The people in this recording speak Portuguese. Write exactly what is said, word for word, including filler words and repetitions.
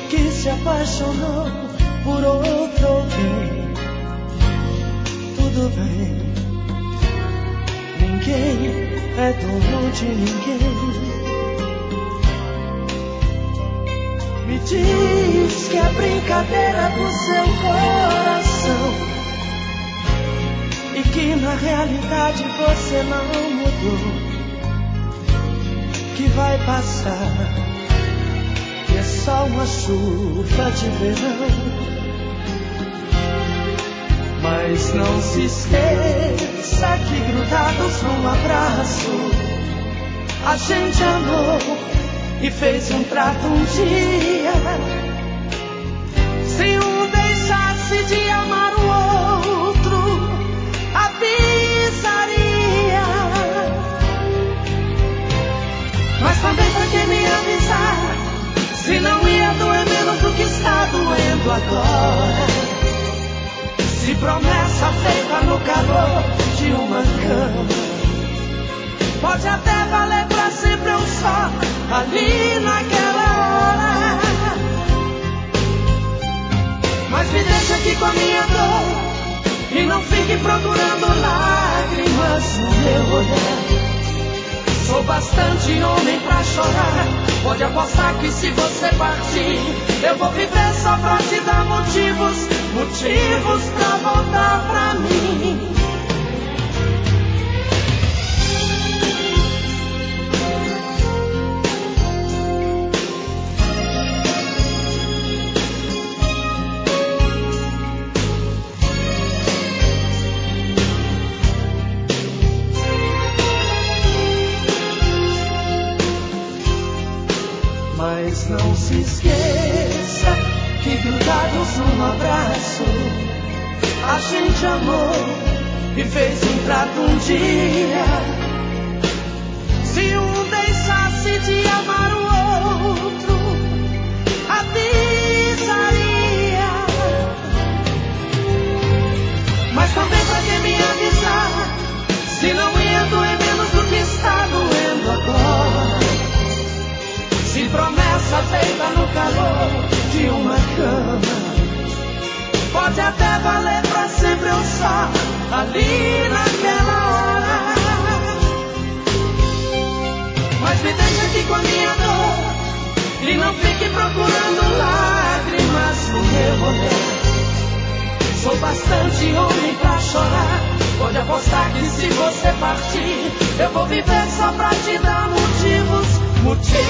que se apaixonou por outro alguém. Tudo bem, ninguém é dono de ninguém. Me diz que é brincadeira do seu coração e que na realidade você não mudou, que vai passar, que é só uma chuva de verão. Mas não se esqueça que grudados num abraço a gente amou e fez um trato um dia. Se um deixasse de amar o outro, avisaria. Mas também pra que me avisar, se não ia doer menos do que está doendo agora. Se promessa feita no calor de uma cama pode até valer pra sempre um só ali naquela hora. Mas me deixa aqui com a minha dor e não fique procurando lágrimas no meu olhar. Sou bastante homem pra chorar, pode apostar que se você partir eu vou viver só pra te dar motivos, motivos pra voltar pra mim. Mas não se esqueça que grudados num abraço a gente amou e fez um trato um dia. Se um deixasse de amar o outro, avisaria. Mas também pra que me avisar, se não ia doer menos do que está doendo agora. Se promessa feita no calor de uma cama pode até valer pra sempre um só ali naquela hora. Mas me deixa aqui com a minha dor e não fique procurando lágrimas no meu olhar. Sou bastante homem pra chorar, pode apostar que se você partir eu vou viver só pra te dar motivos, motivos